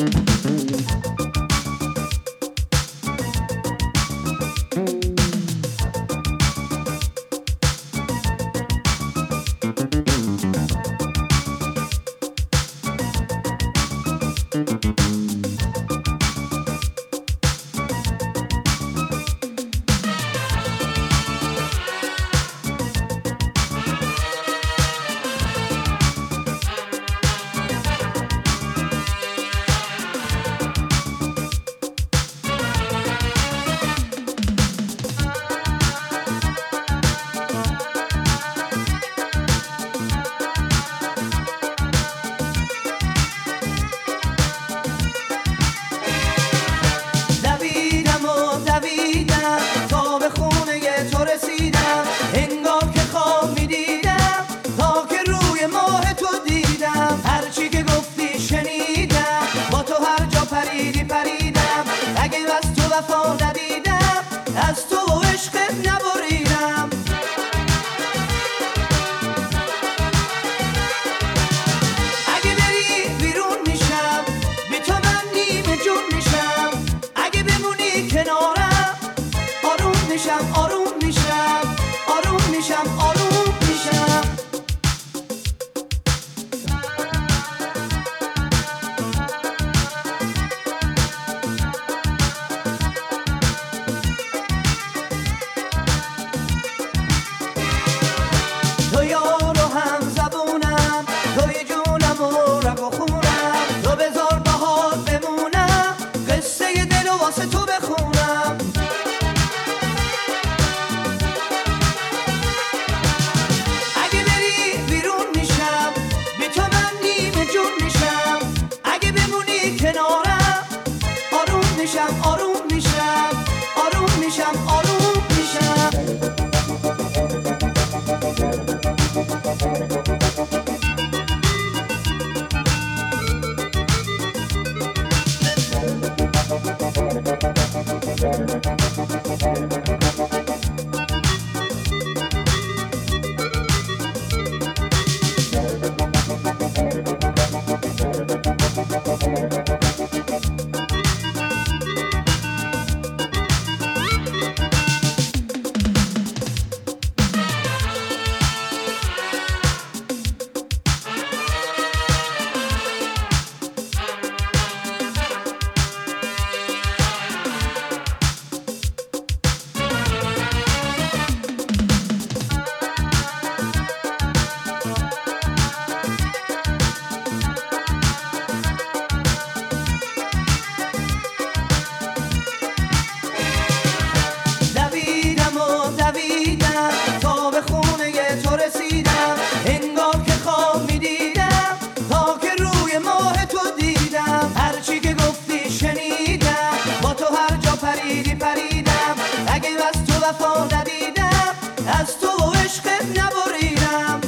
وفا ندیدم، از تو و عشقت نبریدم. اگه بری بیرون میشم، بی تو من نیمه جون میشم. اگه بمونی کنارم، آروم میشم، آروم میشم، آروم میشم، آروم میشم. تو یار و هم زبونم، توی جونم و رگ و خونم. تو بذار باهات بمونم، قصه دل و واسه تو بخونم. اگه بری بیرون میشم، بی تو من نیمه جون میشم. اگه بمونی کنارم، آروم میشم، آروم میشم، آروم میشم، آروم میشم. تا به خونه تو رسیدم، انگار که خواب میدیدم، تا که روی ماه تو دیدم. هرچی که گفتی شنیدم، با تو هر جا پریدی پریدم. اگه از تو وفا ندیدم، از تو و عشقت نبریدم.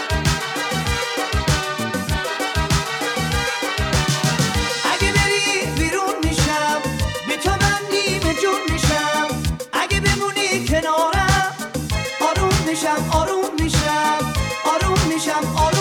اگه بری بیرون میشم، بی تو من نیمه جون میشم. اگه بمونی کنارم، آروم میشم، آروم میشم، آروم میشم، آروم